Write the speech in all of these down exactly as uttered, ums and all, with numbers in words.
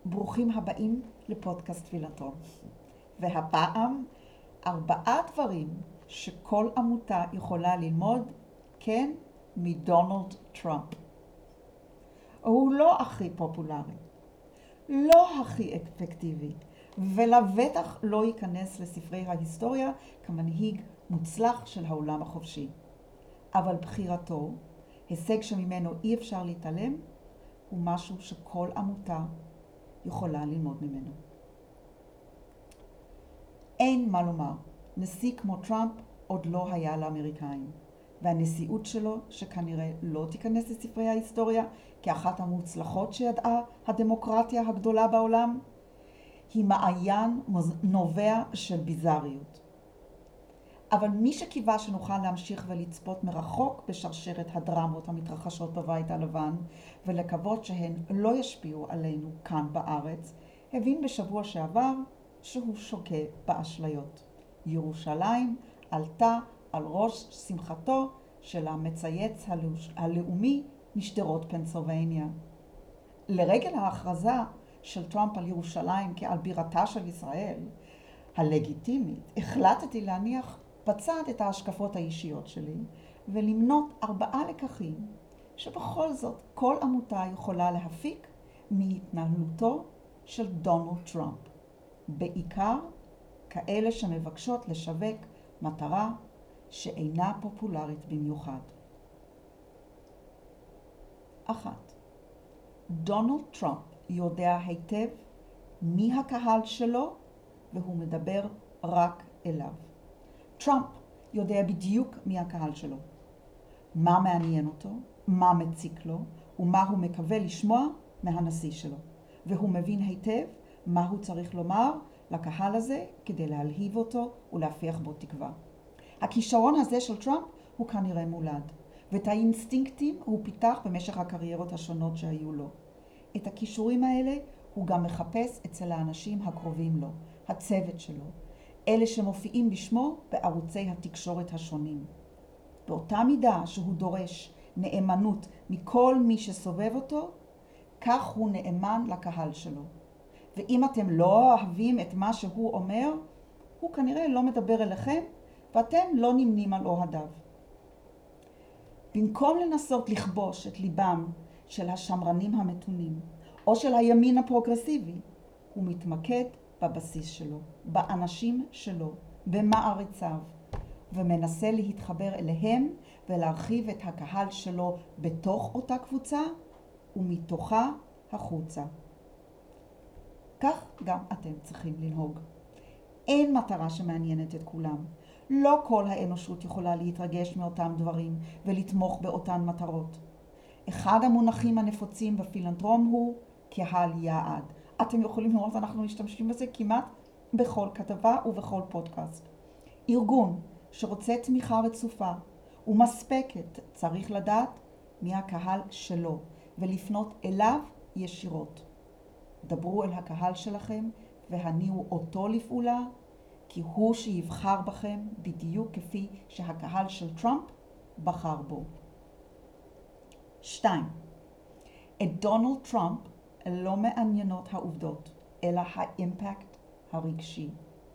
ברוכים הבאים לפודקאסט פילנתרופ. והפעם ארבעה דברים שכל עמותה יכולה ללמוד, כן, מדונלד טראמפ. הוא לא הכי פופולרי, לא הכי אפקטיבי, ולבטח לא ייכנס לספרי ההיסטוריה כמנהיג מוצלח של העולם החופשי. אבל בחירתו, הישג שממנו אי אפשר להתעלם, הוא משהו שכל עמותה יכולה ללמוד ממנו. אין מה לומר, נשיא כמו טראמפ עוד לא היה לאמריקאים, והנשיאות שלו, שכנראה לא תיכנס לספרי ההיסטוריה כאחת המוצלחות שידעה הדמוקרטיה הגדולה בעולם, היא מעיין נובע של ביזריות. אבל מי שקיווה שנוכל להמשיך ולצפות מרחוק בשרשרת הדרמות המתרחשות בבית הלבן, ולקוות שהן לא ישפיעו עלינו כאן בארץ, הבין בשבוע שעבר שהוא שוקע באשליות. ירושלים עלתה על ראש שמחתו של המצייץ הלאומי משדרות פנסילבניה. לרגל ההכרזה של טראמפ על ירושלים כעל בירתה של ישראל, הלגיטימית, החלטתי להניח בצד את ההשקפות האישיות שלי ולמנות ארבעה לקחים שבכל זאת כל עמותה יכולה להפיק מהתנהלותו של דונלד טראמפ, בעיקר כאלה שמבקשות לשווק מטרה שאינה פופולרית במיוחד. אחת, דונלד טראמפ יודע היטב מי הקהל שלו והוא מדבר רק אליו. טראמפ יודע בדיוק מי הקהל שלו, מה מעניין אותו, מה מציק לו ומה הוא מקווה לשמוע מהנשיא שלו. והוא מבין היטב מה הוא צריך לומר לקהל הזה כדי להלהיב אותו ולהפיח בו תקווה. הכישרון הזה של טראמפ הוא כנראה מולד, ואת האינסטינקטים הוא פיתח במשך הקריירות השונות שהיו לו. את הכישורים האלה הוא גם מחפש אצל האנשים הקרובים לו, הצוות שלו, אלה שמופיעים בשמו בערוצי התקשורת השונים. באותה מידה שהוא דורש נאמנות מכל מי שסובב אותו, כך הוא נאמן לקהל שלו. ואם אתם לא אוהבים את מה שהוא אומר, הוא כנראה לא מדבר אליכם, ואתם לא נמנים על אוהדיו. במקום לנסות לכבוש את ליבם של השמרנים המתונים, או של הימין הפרוגרסיבי, הוא מתמקד בבסיס שלו, באנשים שלו, במעריציו, ומנסה להתחבר אליהם ולהרחיב את הקהל שלו בתוך אותה קבוצה ומתוכה החוצה. כך גם אתם צריכים לנהוג. אין מטרה שמעניינת את כולם. לא כל האנושות יכולה להתרגש מאותם דברים ולתמוך באותן מטרות. אחד המונחים הנפוצים בפילנתרום הוא קהל יעד. אתם יכולים לראות, אנחנו משתמשים בזה כמעט בכל כתבה ובכל פודקאסט. ארגון שרוצה תמיכה רצופה ומספקת צריך לדעת מי הקהל שלו ולפנות אליו ישירות. דברו אל הקהל שלכם והניעו אותו לפעולה, כי הוא שיבחר בכם בדיוק כפי שהקהל של טראמפ בחר בו. שתיים, את דונלד טראמפ לא מעניינות העובדות, אלא האימפקט הרגשי.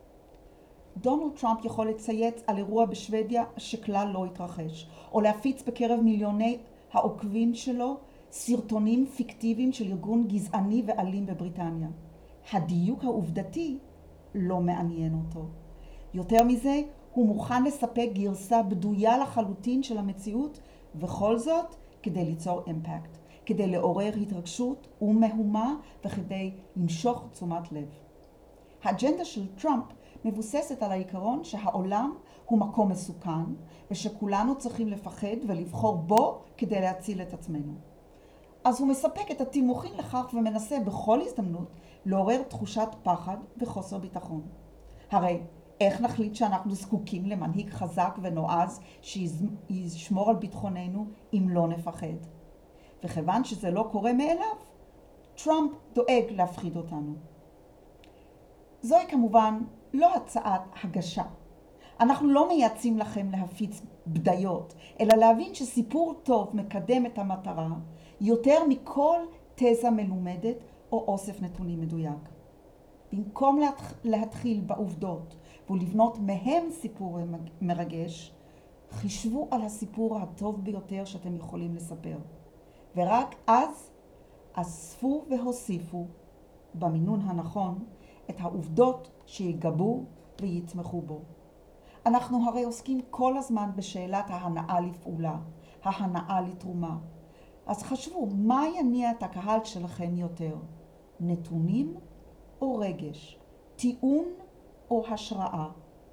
דונלד טראמפ יכול לצייץ על אירוע בשוודיה שכלל לא התרחש, או להפיץ בקרב מיליוני העוקבים שלו סרטונים פיקטיביים של ארגון גזעני ואלים בבריטניה. הדיוק העובדתי לא מעניין אותו. יותר מזה, הוא מוכן לספק גרסה בדויה לחלוטין של המציאות, וכל זאת כדי ליצור אימפקט, כדי לעורר התרגשות ומהומה וכדי למשוך תשומת לב. האג'נדה של טראמפ מבוססת על העיקרון שהעולם הוא מקום מסוכן ושכולנו צריכים לפחד ולבחור בו כדי להציל את עצמנו. אז הוא מספק את התימוכין לכך ומנסה בכל הזדמנות לעורר תחושת פחד וחוסר ביטחון. הרי איך נחליט שאנחנו זקוקים למנהיג חזק ונועז שישמור על ביטחוננו אם לא נפחד? וכיוון שזה לא קורה מאליו, טראמפ דואג להפחיד אותנו. זוהי כמובן לא הצעת הגשה. אנחנו לא מייעצים לכם להפיץ בדיות, אלא להבין שסיפור טוב מקדם את המטרה יותר מכל תזה מלומדת או אוסף נתונים מדויק. במקום להתחיל בעובדות ולבנות מהם סיפור מרגש, חישבו על הסיפור הטוב ביותר שאתם יכולים לספר. ורק אז אספו והוסיפו במינון הנכון את העובדות שיגבו ויתמכו בו. אנחנו הרי עוסקים כל הזמן בשאלת ההנאה לפעולה, ההנאה לתרומה. אז חשבו, מה יניע את הקהל שלכם יותר? נתונים או רגש? טיעון או השראה?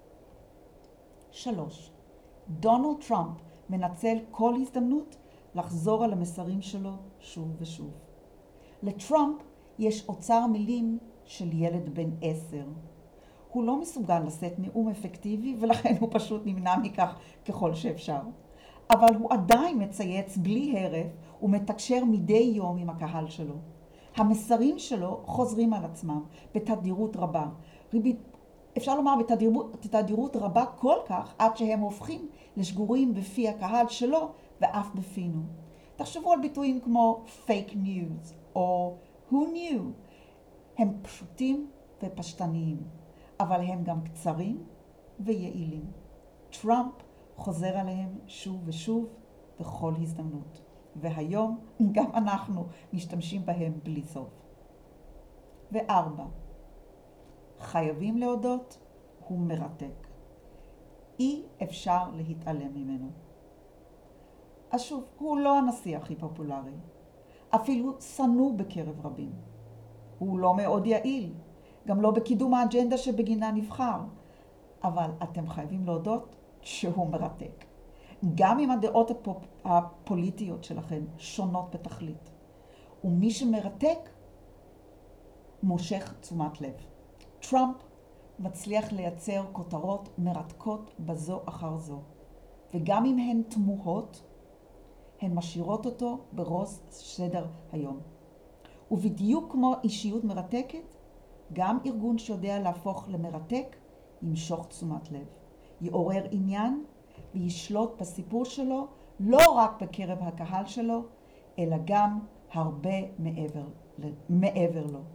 שלוש. דונלד טראמפ מנצל כל הזדמנות לחזור על המסרים שלו שוב ושוב. לטראמפ יש אוצר מילים של ילד בן עשר. הוא לא מסוגל לשאת נאום אפקטיבי ולכן הוא פשוט נמנע מכך ככל שאפשר. אבל הוא עדיין מצייץ בלי הרף ומתקשר מדי יום עם הקהל שלו. המסרים שלו חוזרים על עצמם בתדירות רבה. אפשר לומר בתדירות, בתדירות רבה כל כך עד שהם הופכים לשגורים בפי הקהל שלו ואף בפינו. תחשבו על ביטויים כמו fake news או who knew. הם פשוטים ופשטניים, אבל הם גם קצרים ויעילים. טראמפ חוזר עליהם שוב ושוב בכל הזדמנות. והיום גם אנחנו משתמשים בהם בלי סוף. וארבע. חייבים להודות, הוא מרתק. אי אפשר להתעלם ממנו. אז שוב, הוא לא הנשיא הכי פופולרי. אפילו שנוא בקרב רבים. הוא לא מאוד יעיל, גם לא בקידום האג'נדה שבגינה נבחר. אבל אתם חייבים להודות שהוא מרתק. גם אם הדעות הפופ... הפוליטיות שלכם שונות בתכלית. ומי שמרתק מושך תשומת לב. טראמפ מצליח לייצר כותרות מרתקות בזו אחר זו. וגם אם הן תמוהות, הן משאירות אותו בראש סדר היום. ובדיוק כמו אישיות מרתקת, גם ארגון שיודע להפוך למרתק ימשוך תשומת לב. יעורר עניין וישלוט בסיפור שלו לא רק בקרב הקהל שלו, אלא גם הרבה מעבר, מעבר לו.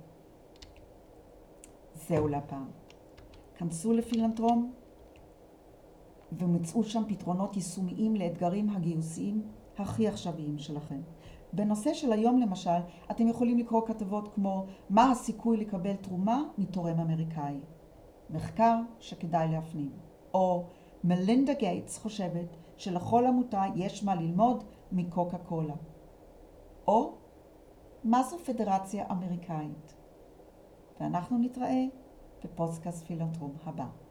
זהו לפעם. כנסו לפילנתרום ומצאו שם פתרונות יישומיים לאתגרים הגיוסיים הכי עכשוויים שלכם. בנושא של היום למשל, אתם יכולים לקרוא כתבות כמו מה הסיכוי לקבל תרומה מתורם אמריקאי. מחקר שכדאי להפנים. או מלינדה גייטס חושבת שלכל עמותה יש מה ללמוד מקוקה קולה. או מה זו פדרציה אמריקאית. ואנחנו נתראה בפודקאסט פילנתרום הבא.